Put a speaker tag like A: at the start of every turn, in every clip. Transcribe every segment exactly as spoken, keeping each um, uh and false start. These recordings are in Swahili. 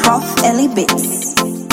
A: Prof Ellie Bits.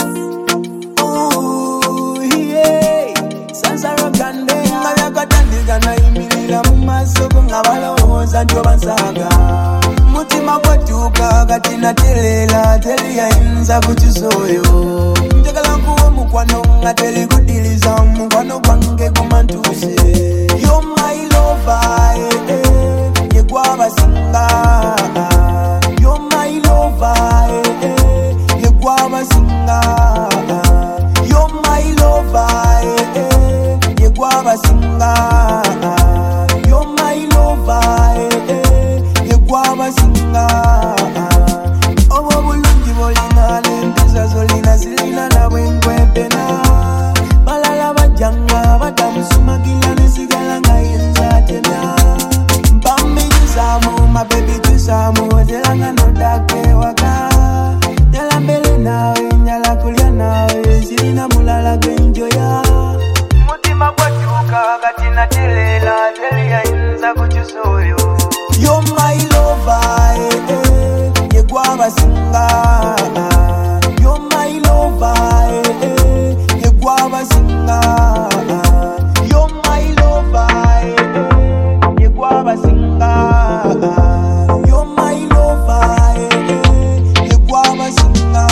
B: Oh yeah, Sansara Kande. Ngaya katandika na imilila mumasoko ngabaloza njo bansaga. Mutima kwatuka katina telela telia inza kuchisoyo. Njagala kuwa mukwano ngateli kudiliza mukwano kwange kumantuse. You're my lover, eh, eh, yegwa basinga. You're my lover, eh, eh, yegwa basinga. You're my lover, eh, eh, yegwa basinga. You're my lover, eh, eh, yegwa basinga. Obo bulungi bolina lempisa zolina zilina na bwenkwepena. Balala bajanga batamusumagila nesigala nga yenza tena. Mpambi jisamu, my baby jisamu, telanga no dake waka. Nyala mbele nawe, nyala kulia nawe, zilina mulala genjoya. Mutima kwatuka katina telela, telia inza kuchusoyo. You're my lover, eh, eh, yegwa basinga. You're my lover, eh, eh, yegwa basinga. You're my lover, eh, eh, yegwa basinga. You're my lover, eh, eh, yegwa basinga.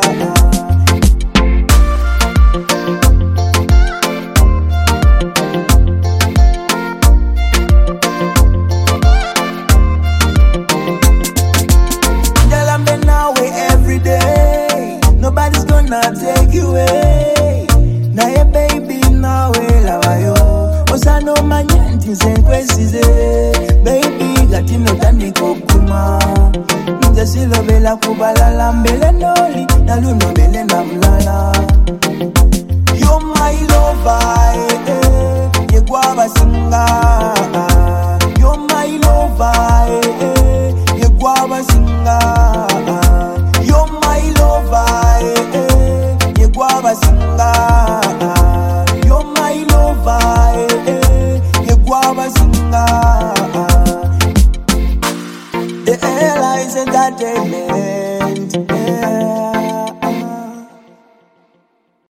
B: Jalambe nawe every day. Nobody's gonna take you away. Na ye baby nawe lavayo. Osano manyanti zenkwesize. Baby gatino tani kokuma. Nje silo bela kubalala mbele noli. Naluno bele na mlala. You're my lover, eh, eh, yegwa basinga. You're my lover, eh, eh, yegwa basinga. You're my lover, eh, eh, yegwa basinga. You're my lover, eh, eh, yegwa basinga. The airlines entertainment.